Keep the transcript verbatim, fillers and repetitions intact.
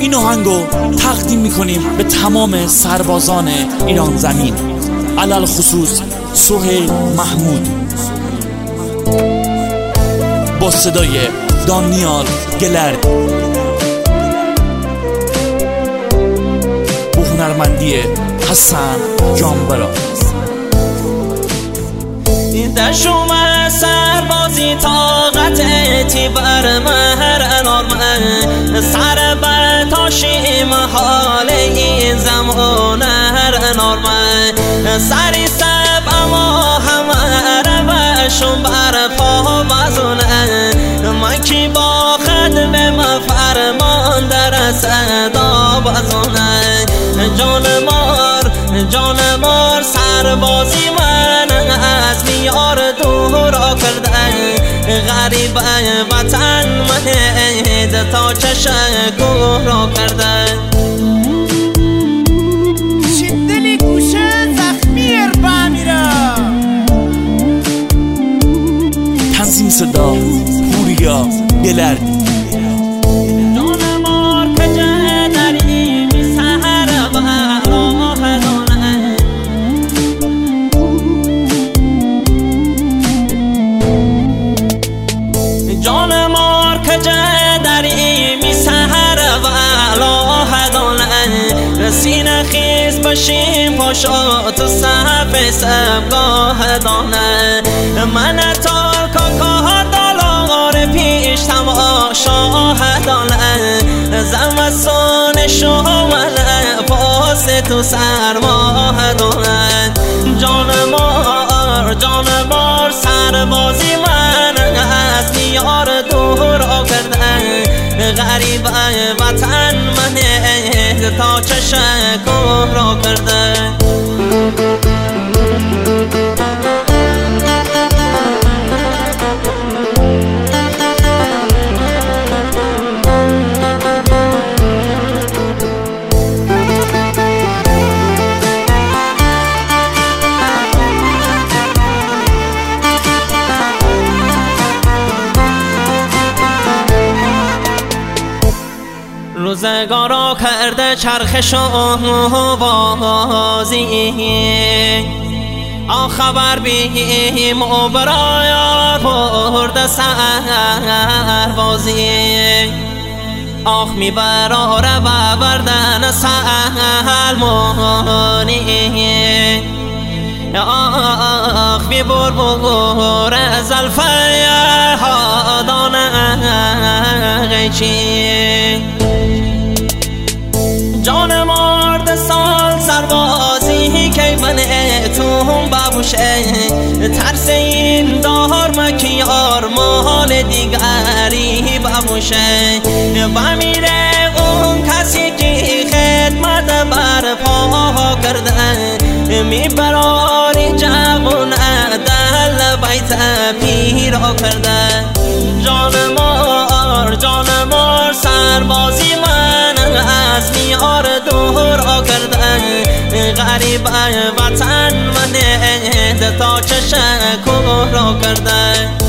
این آهنگو تقدیم میکنیم به تمام سربازان ایران زمین، علل خصوص سهیل محمود با صدای دانیال گلرد و هنرمندی حسن جانبرا. در شوم سربازی طاقت تی بر مهر انارمه سر بر تاشی محال این زمان هر انارمه سری سب اما همه بشون بر پا بزونه من کی با خدمه مفرمان در صدا بزونه جان مار جان مار سربازی من از میار دور را کردن غریب وطن من تا چشم گوه را کردن شدلی گوشه زخمی اربا میرم تنظیم صدا پوریا گلرد. جان مار کجا داری می سهر و علا دانه سینه خیز بشیم پاشا تو صف سبگاه دانه من تال کاکا دلار پیش تماشا دانه زمستان شمال پاس تو سرماه دانه جان مار جان مار سربازی من از میار دور را کردن غریب وطن من تا چشم گوه را کردن روزگارا کرده چرخش و بازی آن خبر بیم و برای برده سربازی آخ می براره و بردن سلمانی آخ می بر بر زلفه هادانه غیچی جان مرد سال سربازی که بنه تو هم ببوشه ترس این دار مکیار مال دیگری ببوشه بمیره اون کسی که خدمت بر پا کرده می براری جوان دل بیت پیرا کرده جان مار جان مار سربازی من از میار دور را کردن غریب وطن من تا چشم کوه را کردن